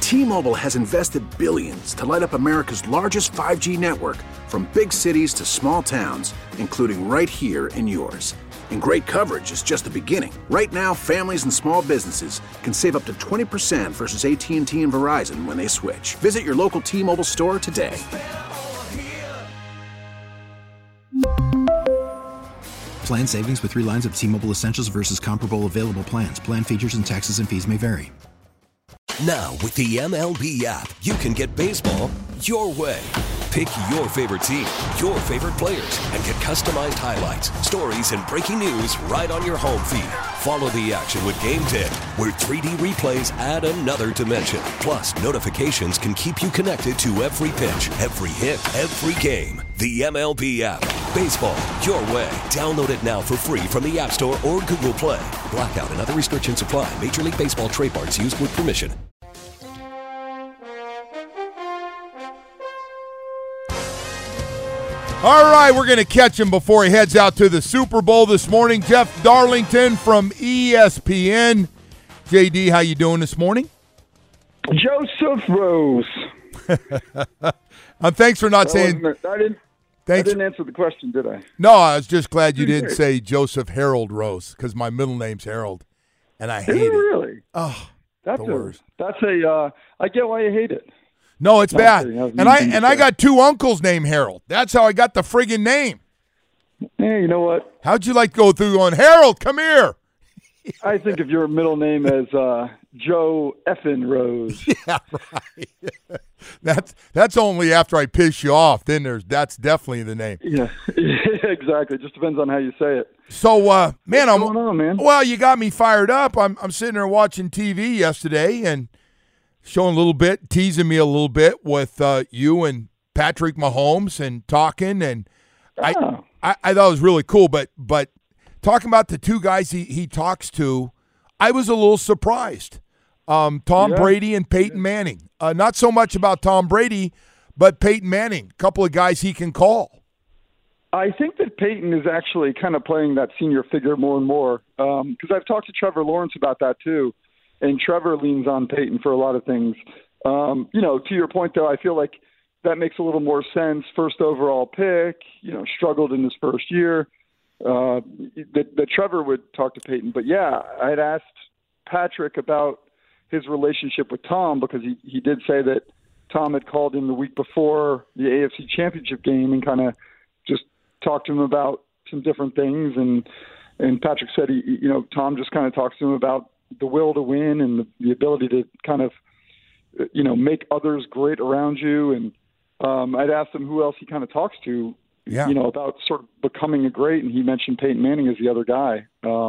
T-Mobile has invested billions to light up America's largest 5G network, from big cities to small towns, including right here in yours. And great coverage is just the beginning. Right now, families and small businesses can save up to 20% versus AT&T and Verizon when they switch. Visit your local T-Mobile store today. Plan savings with 3 lines of T-Mobile Essentials versus comparable available plans. Plan features and taxes and fees may vary. Now, with the MLB app, you can get baseball your way. Pick your favorite team, your favorite players, and get customized highlights, stories, and breaking news right on your home feed. Follow the action with Game Day, where 3D replays add another dimension. Plus, notifications can keep you connected to every pitch, every hit, every game. The MLB app. Baseball your way. Download it now for free from the App Store or Google Play. Blackout and other restrictions apply. Major League Baseball trademarks used with permission. All right, we're going to catch him before he heads out to the Super Bowl this morning. Jeff Darlington from ESPN. JD, how you doing this morning? Joseph Rose. Thanks for not saying. I didn't answer the question, did I? No, I was just glad you didn't say Joseph Harold Rose, because my middle name's Harold, and I hate it. Really? Oh, that's the worst. I get why you hate it. No, it's bad. I got 2 uncles named Harold. That's how I got the friggin' name. Hey, you know what? How'd you like to go through on Harold? Come here. I think of your middle name as Joe Effin Rose. Yeah, right. That's only after I piss you off. Then that's definitely the name. Yeah, exactly. Just depends on how you say it. So, man, what's going on, man? Well, you got me fired up. I'm sitting there watching TV yesterday and showing a little bit, teasing me a little bit with you and Patrick Mahomes and talking, and I thought it was really cool. But talking about the 2 guys he talks to, I was a little surprised. Tom Brady and Peyton Manning. Not so much about Tom Brady, but Peyton Manning. A couple of guys he can call. I think that Peyton is actually kind of playing that senior figure more and more, because I've talked to Trevor Lawrence about that too. And Trevor leans on Peyton for a lot of things. To your point, though, I feel like that makes a little more sense. First overall pick, struggled in his first year. That Trevor would talk to Peyton. But, yeah, I had asked Patrick about his relationship with Tom, because he did say that Tom had called him the week before the AFC Championship game and kind of just talked to him about some different things. And Patrick said, Tom just kind of talks to him about the will to win and the ability to kind of, make others great around you. And I'd asked him who else he kind of talks to, about sort of becoming a great, and he mentioned Peyton Manning as the other guy.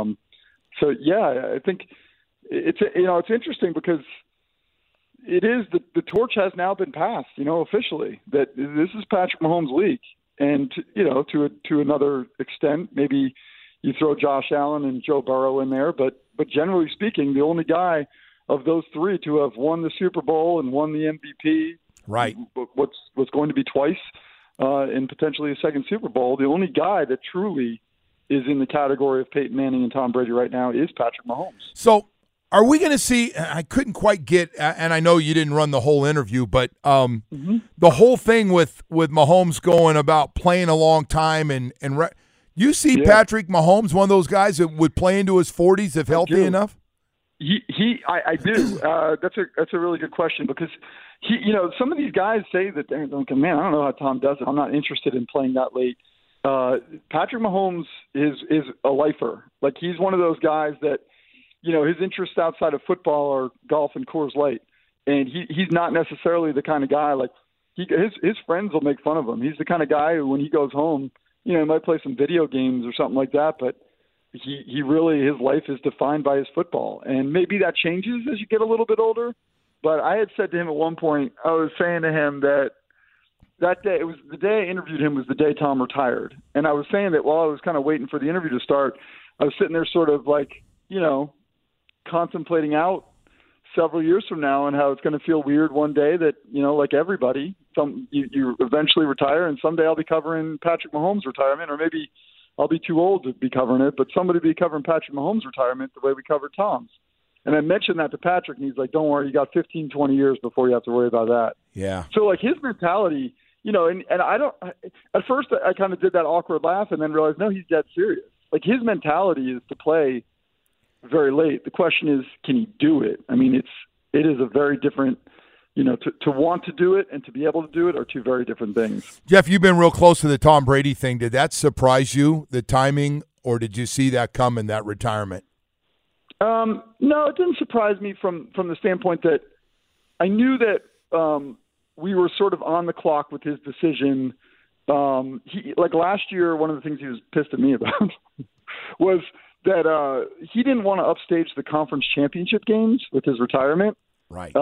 I think it's interesting, because it is the torch has now been passed, officially, that this is Patrick Mahomes' league. And, to another extent, maybe you throw Josh Allen and Joe Burrow in there, but generally speaking, the only guy of those 3 to have won the Super Bowl and won the MVP, right? What's going to be twice, and potentially a second Super Bowl, the only guy that truly is in the category of Peyton Manning and Tom Brady right now is Patrick Mahomes. So, are we going to see? I couldn't quite get, and I know you didn't run the whole interview, but the whole thing with Mahomes going about playing a long time and. You see Patrick Mahomes, one of those guys that would play into his 40s if healthy enough? I do. That's a really good question, because some of these guys say that they're like, man, I don't know how Tom does it. I'm not interested in playing that late. Patrick Mahomes is a lifer. Like, he's one of those guys that, his interests outside of football are golf and Coors Light, and he's not necessarily the kind of guy like his friends will make fun of him. He's the kind of guy who, when he goes home, he might play some video games or something like that, but he really, his life is defined by his football. And maybe that changes as you get a little bit older. But I had said to him at one point, I was saying to him that day, it was the day I interviewed him was the day Tom retired. And I was saying that while I was kind of waiting for the interview to start, I was sitting there sort of like, contemplating out several years from now and how it's going to feel weird one day that, like everybody, you eventually retire, and someday I'll be covering Patrick Mahomes' retirement, or maybe I'll be too old to be covering it, but somebody will be covering Patrick Mahomes' retirement the way we covered Tom's. And I mentioned that to Patrick, and he's like, don't worry, you got 15, 20 years before you have to worry about that. Yeah. So, like, his mentality, you know, and I don't – at first I kind of did that awkward laugh and then realized, no, he's dead serious. Like, his mentality is to play very late. The question is, can he do it? I mean, it is a very different – you know, to want to do it and to be able to do it are two very different things. Jeff, you've been real close to the Tom Brady thing. Did that surprise you, the timing, or did you see that coming, that retirement? No, it didn't surprise me from the standpoint that I knew that we were sort of on the clock with his decision. Like last year, one of the things he was pissed at me about was that he didn't want to upstage the conference championship games with his retirement. Right.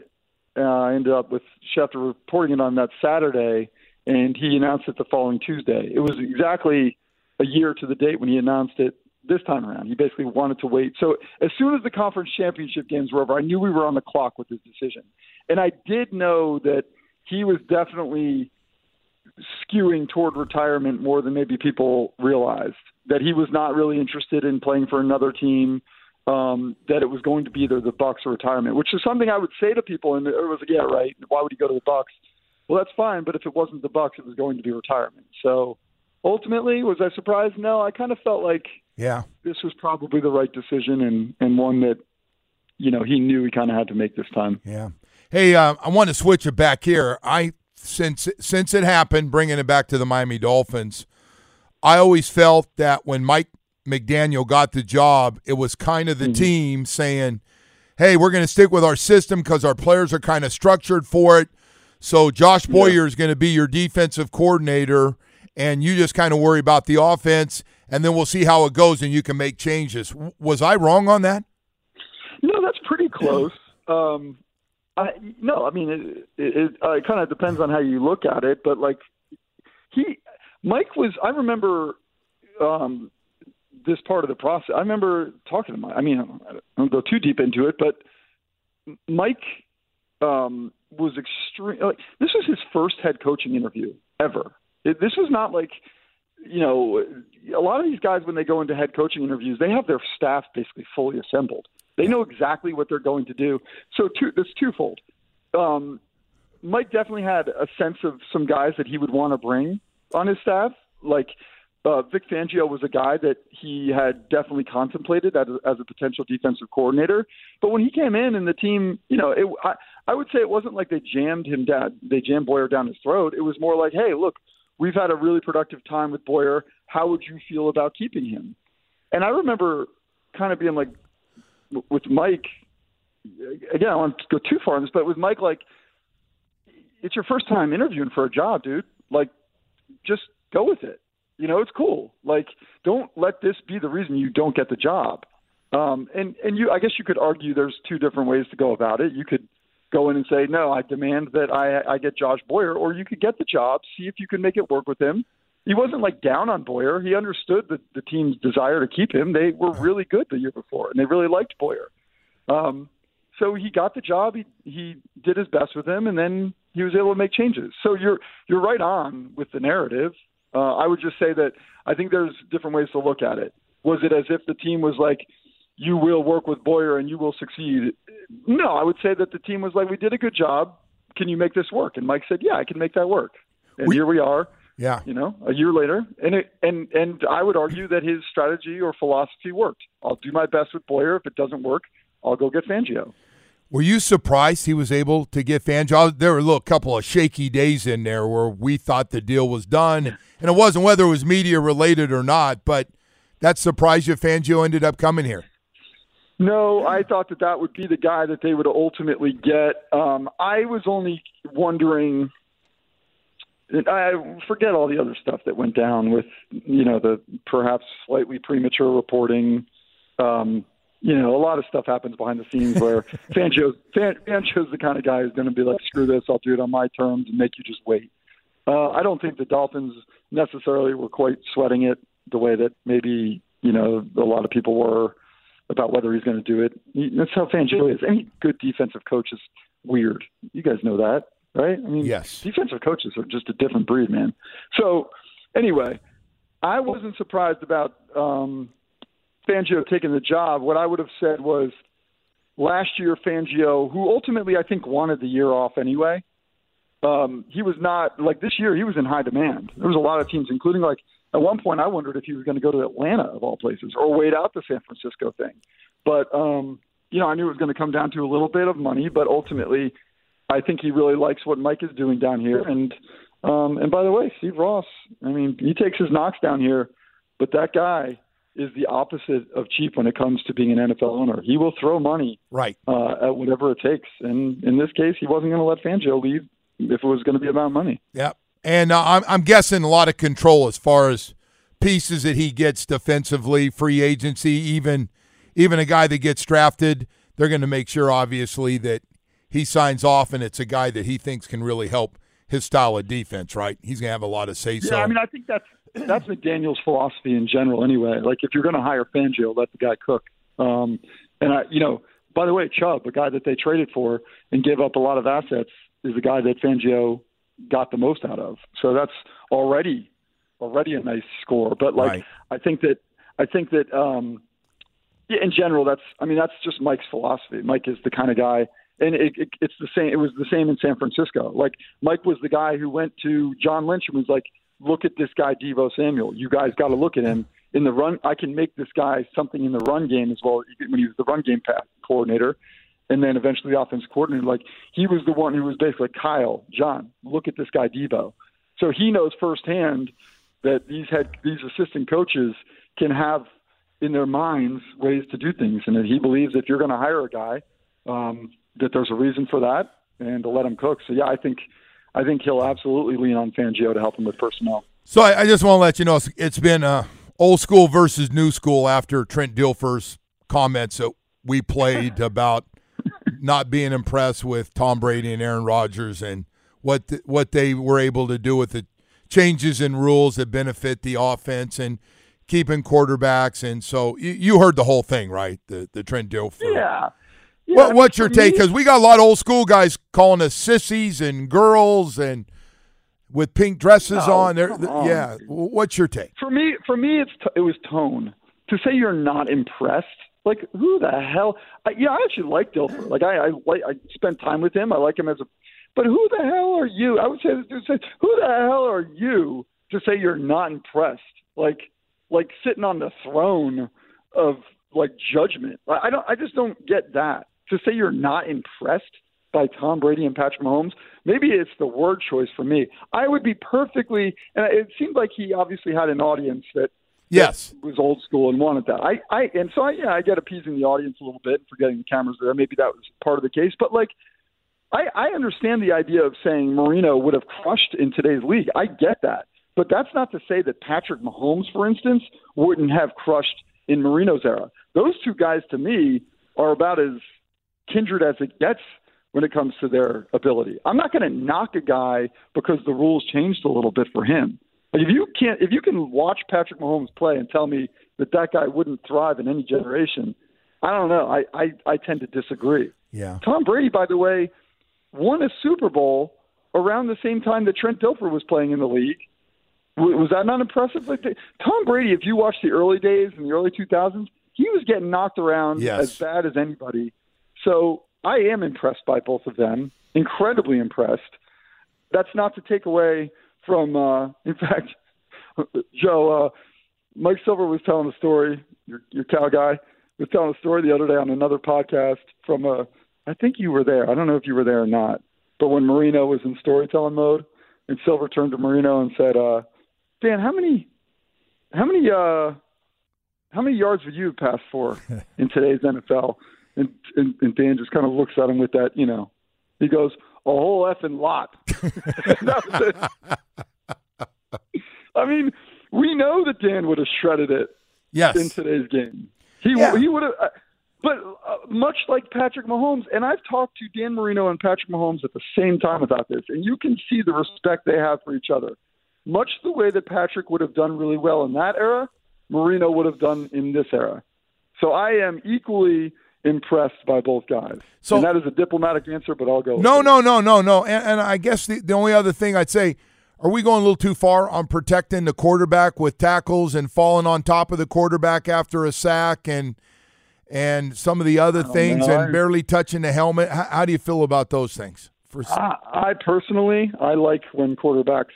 I ended up with Schefter reporting it on that Saturday, and he announced it the following Tuesday. It was exactly a year to the date when he announced it this time around. He basically wanted to wait. So as soon as the conference championship games were over, I knew we were on the clock with his decision. And I did know that he was definitely skewing toward retirement more than maybe people realized, that he was not really interested in playing for another team. That it was going to be either the Bucs or retirement, which is something I would say to people, and it was like, yeah, right. Why would he go to the Bucs? Well, that's fine, but if it wasn't the Bucs, it was going to be retirement. So ultimately, was I surprised? No, I kind of felt like this was probably the right decision and one that, you know, he knew he kind of had to make this time. Yeah. Hey, I want to switch it back here. Since it happened, bringing it back to the Miami Dolphins, I always felt that when Mike McDaniel got the job, it was kind of the team saying, hey, we're going to stick with our system because our players are kind of structured for it. So Josh Boyer is going to be your defensive coordinator, and you just kind of worry about the offense, and then we'll see how it goes, and you can make changes. Was I wrong on that? No, that's pretty close. It kind of depends on how you look at it, but like Mike was, I remember this part of the process. I remember talking to Mike. I mean, I don't go too deep into it, but Mike was extreme. Like, this was his first head coaching interview ever. This was not like, you know, a lot of these guys, when they go into head coaching interviews, they have their staff basically fully assembled. They know exactly what they're going to do. So it's twofold. Mike definitely had a sense of some guys that he would want to bring on his staff. Like Vic Fangio was a guy that he had definitely contemplated as a potential defensive coordinator. But when he came in and the team, you know, I would say it wasn't like they jammed Boyer down his throat. It was more like, hey, look, we've had a really productive time with Boyer. How would you feel about keeping him? And I remember kind of being like, with Mike, again, I don't want to go too far on this, but with Mike, like, it's your first time interviewing for a job, dude. Like, just go with it. You know, it's cool. Like, don't let this be the reason you don't get the job. And I guess you could argue there's two different ways to go about it. You could go in and say, no, I demand that I get Josh Boyer, or you could get the job, see if you can make it work with him. He wasn't like down on Boyer. He understood the team's desire to keep him. They were really good the year before, and they really liked Boyer. So he got the job. He did his best with him, and then he was able to make changes. So you're right on with the narrative. I would just say that I think there's different ways to look at it. Was it as if the team was like, you will work with Boyer and you will succeed? No, I would say that the team was like, we did a good job. Can you make this work? And Mike said, yeah, I can make that work. And here we are. Yeah, you know, a year later, and I would argue that his strategy or philosophy worked. I'll do my best with Boyer. If it doesn't work, I'll go get Fangio. Were you surprised he was able to get Fangio? There were a couple of shaky days in there where we thought the deal was done, and it wasn't whether it was media related or not. But that surprised you, Fangio ended up coming here. No, I thought that would be the guy that they would ultimately get. I was only wondering. I forget all the other stuff that went down with, you know, the perhaps slightly premature reporting. You know, a lot of stuff happens behind the scenes where Fangio's the kind of guy who's going to be like, screw this, I'll do it on my terms and make you just wait. I don't think the Dolphins necessarily were quite sweating it the way that maybe, you know, a lot of people were about whether he's going to do it. That's how Fangio is. Any good defensive coach is weird. You guys know that. Right? I mean, yes. Defensive coaches are just a different breed, man. So, anyway, I wasn't surprised about Fangio taking the job. What I would have said was, last year Fangio, who ultimately I think wanted the year off anyway, he was not, like this year he was in high demand. There was a lot of teams, including like at one point I wondered if he was going to go to Atlanta of all places or wait out the San Francisco thing. But, I knew it was going to come down to a little bit of money, but ultimately I think he really likes what Mike is doing down here. And by the way, Steve Ross, I mean, he takes his knocks down here, but that guy is the opposite of cheap when it comes to being an NFL owner. He will throw money at whatever it takes. And in this case, he wasn't going to let Fangio leave if it was going to be about money. Yep. And I'm guessing a lot of control as far as pieces that he gets defensively, free agency, even a guy that gets drafted. They're going to make sure, obviously, that he signs off and it's a guy that he thinks can really help his style of defense, right? He's going to have a lot of say-so. Yeah, I mean, I think that's McDaniel's philosophy in general anyway. Like, if you're going to hire Fangio, let the guy cook. By the way, Chubb, a guy that they traded for and gave up a lot of assets, is a guy that Fangio got the most out of. So that's already a nice score. But right. I think that in general, that's just Mike's philosophy. Mike is the kind of guy, and it's the same. It was the same in San Francisco. Like, Mike was the guy who went to John Lynch and was like, "Look at this guy, Deebo Samuel. You guys got to look at him in the run. I can make this guy something in the run game as well." When he was the run game pass coordinator, and then eventually the offense coordinator, like, he was the one who was basically like, "Kyle, John, look at this guy, Deebo." So he knows firsthand that these assistant coaches can have in their minds ways to do things, and that he believes if you're going to hire a guy, that there's a reason for that, and to let him cook. So yeah, I think he'll absolutely lean on Fangio to help him with personnel. So I just want to let you know it's been old school versus new school after Trent Dilfer's comments that we played about not being impressed with Tom Brady and Aaron Rodgers and what they were able to do with the changes in rules that benefit the offense and keeping quarterbacks. And so you heard the whole thing, right? The Trent Dilfer. Yeah. What's your take? Because we got a lot of old school guys calling us sissies and girls and with pink dresses on. Yeah. What's your take? For me, it was tone. To say you're not impressed, like, who the hell? I actually like Dilfer. Like, I spent time with him. I like him but who the hell are you? I would say, who the hell are you to say you're not impressed? Like sitting on the throne of like judgment. I just don't get that. To say you're not impressed by Tom Brady and Patrick Mahomes, maybe it's the word choice for me. I would be perfectly, and it seemed like he obviously had an audience that was old school and wanted that. I get appeasing the audience a little bit, forgetting the cameras there. Maybe that was part of the case, but like, I understand the idea of saying Marino would have crushed in today's league. I get that. But that's not to say that Patrick Mahomes, for instance, wouldn't have crushed in Marino's era. Those two guys, to me, are about as kindred as it gets when it comes to their ability. I'm not going to knock a guy because the rules changed a little bit for him. Like, if you can watch Patrick Mahomes play and tell me that guy wouldn't thrive in any generation, I don't know. I tend to disagree. Yeah. Tom Brady, by the way, won a Super Bowl around the same time that Trent Dilfer was playing in the league. Was that not impressive? Like, Tom Brady, if you watch the early days in the early 2000s, he was getting knocked around as bad as anybody. So I am impressed by both of them, incredibly impressed. That's not to take away from, in fact, Joe, Mike Silver was telling a story, your Cal guy, was telling a story the other day on another podcast from, I think you were there. I don't know if you were there or not, but when Marino was in storytelling mode, and Silver turned to Marino and said, Dan, how many yards would you have passed for in today's NFL? And Dan just kind of looks at him with that, he goes, a whole effing lot. That was it. I mean, we know that Dan would have shredded it in today's game. He would have, but much like Patrick Mahomes, and I've talked to Dan Marino and Patrick Mahomes at the same time about this, and you can see the respect they have for each other. Much the way that Patrick would have done really well in that era, Marino would have done in this era. So I am equally impressed by both guys. So, and that is a diplomatic answer, but I'll go with it. No. And I guess the only other thing I'd say, are we going a little too far on protecting the quarterback with tackles and falling on top of the quarterback after a sack and and some of the other things and barely touching the helmet. How do you feel about those things? I personally, I like when quarterbacks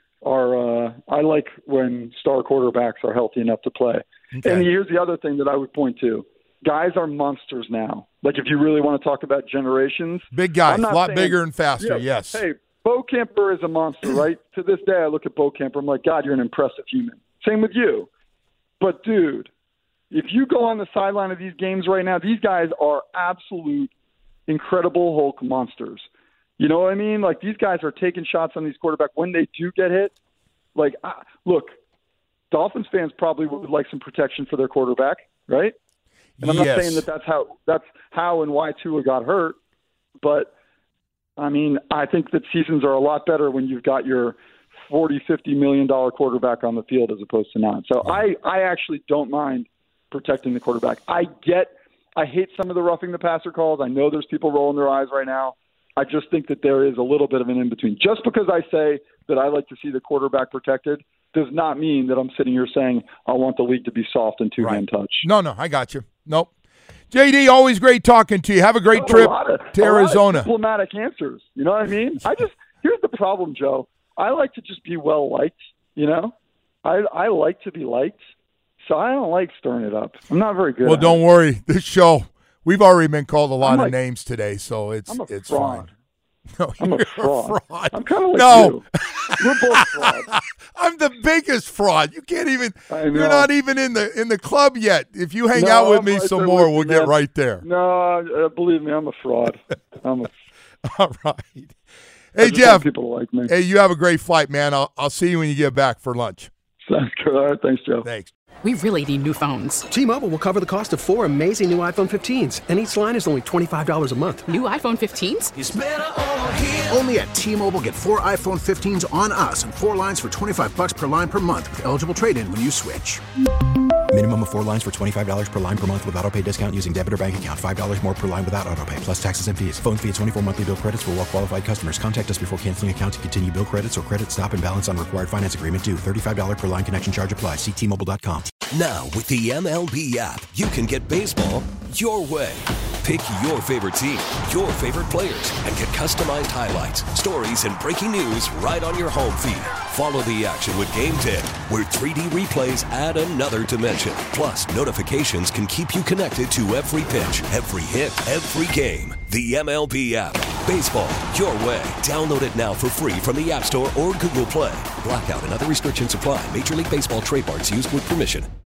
are I like when star quarterbacks are healthy enough to play. Okay. And here's the other thing that I would point to. Guys are monsters now. Like, if you really want to talk about generations. Big guys, a lot bigger and faster, yes. Hey, Bo Camper is a monster, right? To this day, I look at Bo Camper, I'm like, God, you're an impressive human. Same with you. But, dude, if you go on the sideline of these games right now, these guys are absolute incredible Hulk monsters. You know what I mean? Like, these guys are taking shots on these quarterbacks when they do get hit. Like, look, Dolphins fans probably would like some protection for their quarterback, right? And I'm not saying that's how and why Tua got hurt, but I mean, I think that seasons are a lot better when you've got your $40-50 million quarterback on the field as opposed to not. So I actually don't mind protecting the quarterback. I hate some of the roughing the passer calls. I know there's people rolling their eyes right now. I just think that there is a little bit of an in-between. Just because I say that I like to see the quarterback protected does not mean that I'm sitting here saying I want the league to be soft and two-hand touch. No, I got you. Nope. JD, always great talking to you. Have a great trip to Arizona. A lot of diplomatic answers. You know what I mean? Here's the problem, Joe. I like to just be well-liked, you know? I like to be liked, so I don't like stirring it up. I'm not very good at it. Well, don't worry. This show, we've already been called a lot of names today, so it's fine. No, I'm a fraud. I'm kind of like you. We're both frauds. I'm the biggest fraud. You can't even. You're not even in the club yet. If you hang out with me some more, we'll get right there. No, believe me, I'm a fraud. All right. Hey Jeff. People like me. Hey, you have a great flight, man. I'll see you when you get back for lunch. Sounds good. All right, thanks, Joe. Thanks. We really need new phones. T-Mobile will cover the cost of 4 amazing new iPhone 15s, and each line is only $25 a month. New iPhone 15s? It's better over here. Only at T-Mobile, get 4 iPhone 15s on us and 4 lines for $25 per line per month with eligible trade-in when you switch. Minimum of 4 lines for $25 per line per month with autopay discount using debit or bank account. $5 more per line without autopay, plus taxes and fees. Phone fee at 24 monthly bill credits for well-qualified customers. Contact us before canceling account to continue bill credits or credit stop and balance on required finance agreement due. $35 per line connection charge applies. See T-Mobile.com. Now, with the MLB app, you can get baseball your way. Pick your favorite team, your favorite players, and get customized highlights, stories, and breaking news right on your home feed. Follow the action with Game 10, where 3D replays add another dimension. Plus, notifications can keep you connected to every pitch, every hit, every game. The MLB app. Baseball your way. Download it now for free from the App Store or Google Play. Blackout and other restrictions apply. Major League Baseball trademarks used with permission.